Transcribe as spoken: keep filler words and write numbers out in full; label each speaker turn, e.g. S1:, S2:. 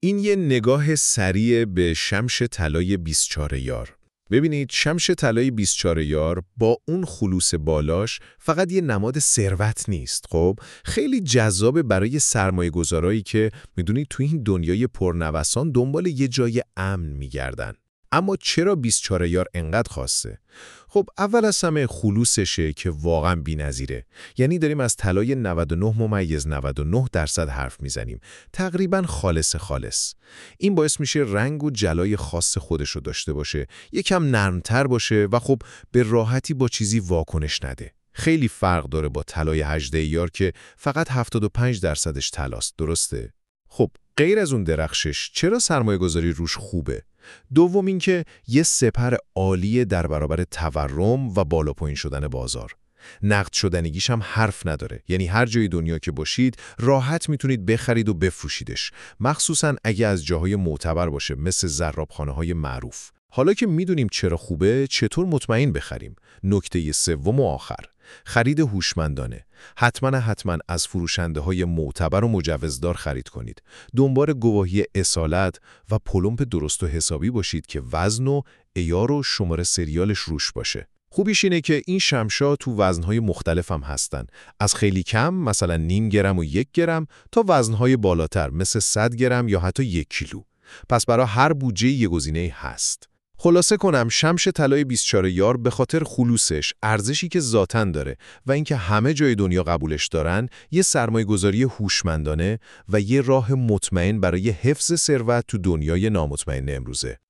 S1: این یه نگاه سریع به شمش طلای بیست و چهار یار. ببینید شمش طلای بیست و چهار یار با اون خلوص بالاش فقط یه نماد ثروت نیست. خب خیلی جذابه برای سرمایه‌گذارایی که میدونید توی این دنیای پرنوسان دنبال یه جای امن میگردن. اما چرا بیست و چهار یار انقدر خاصه؟ خب اول از همه خلوصشه که واقعا بی‌نظیره. یعنی داریم از طلای نود و نه ممیز نود و نه درصد حرف میزنیم. تقریبا خالص خالص. این باعث میشه رنگ و جلای خاص خودشو داشته باشه، یکم نرمتر باشه و خب به راحتی با چیزی واکنش نده. خیلی فرق داره با طلای هجده یار که فقط هفتاد و پنج درصدش طلاست، درسته؟ خب غیر از اون درخشش چرا سرمایه‌گذاری روش خوبه؟ دوم اینکه یه سپر عالیه در برابر تورم و بالا پایین شدن بازار. نقد شدنیگیش هم حرف نداره. یعنی هر جای دنیا که باشید راحت میتونید بخرید و بفروشیدش، مخصوصا اگه از جاهای معتبر باشه مثل زرابخانه‌های معروف. حالا که میدونیم چرا خوبه، چطور مطمئن بخریم؟ نکته سوم و آخر، خرید هوشمندانه. حتما حتما از فروشنده‌های معتبر و مجوزدار خرید کنید. دنبال گواهی اصالت و پلمپ درست و حسابی باشید که وزن و عیار و شماره سریالش روش باشه. خوبیش اینه که این شمشا تو وزنهای مختلف هم هستن. از خیلی کم مثلا نیم گرم و یک گرم تا وزنهای بالاتر مثل صد گرم یا حتی یک کیلو. پس برای هر بودجه یه گزینه هست. خلاصه کنم شمش طلای بیست و چهار یار به خاطر خلوصش، ارزشی که ذاتاً داره و اینکه همه جای دنیا قبولش دارن، یه سرمایه‌گذاری هوشمندانه و یه راه مطمئن برای حفظ ثروت تو دنیای نامطمئن امروزه.